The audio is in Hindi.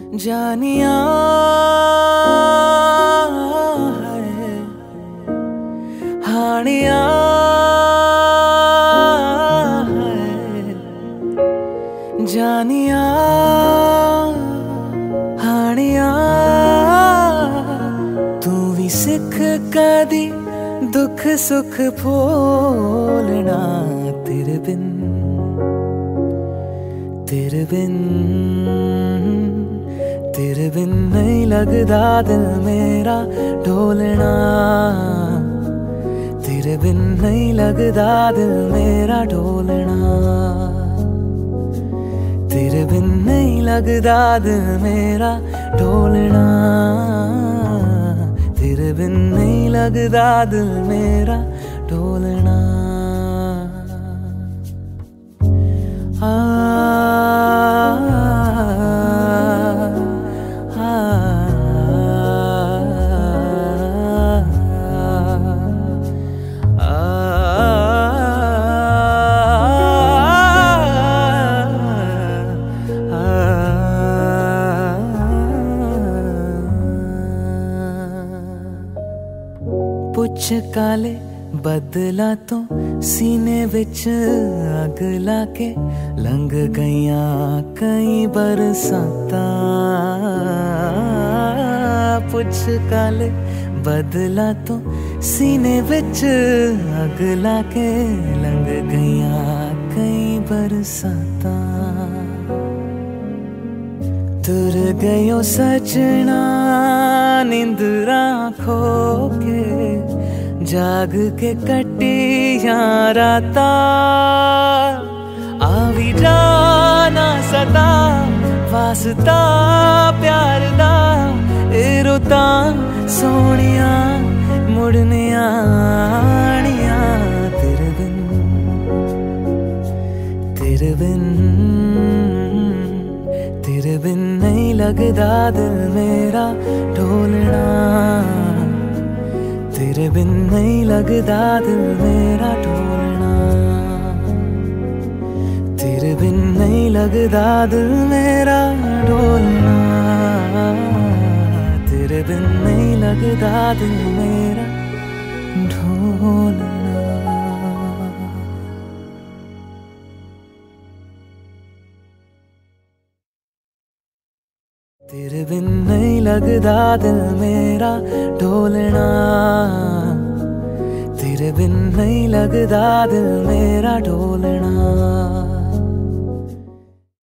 जानिया है हानिया है जानिया हानिया तू भी सिख कदी दुख सुख भोलना तेरे बिन नहीं लगदा दिल मेरा ढोलना तेरे बिन नहीं लगदा दिल मेरा ढोलना तेरे बिन नहीं लगदा दिल मेरा ढोलना तेरे बिन नहीं लगदा दिल मेरा ढोलना पुछ काले बदला तो सीने विच अग लाके लंघ गईया कई बरसाता पुछ काले बदला तो सीने विच अग लाके लंघ गईया कई बरसाता तुर गयो सजना निंदरा खो के जाग के कटिया राता आवी जाना सता वास्ता प्यार दा ए रुता सोनिया मुड़ने आनिया तेरे बिन नहीं लगदा दिल मेरा ढोलना तेरे बिन नहीं लगदा दिल मेरा ढोलना तेरे बिन नहीं लगदा दिल मेरा ढोलना तेरे बिन नहीं लगदा दिल मेरा ढोलना तेरे बिन नहीं लगदा दिल मेरा ढोलना तेरे बिन नहीं लगदा दिल मेरा ढोलना।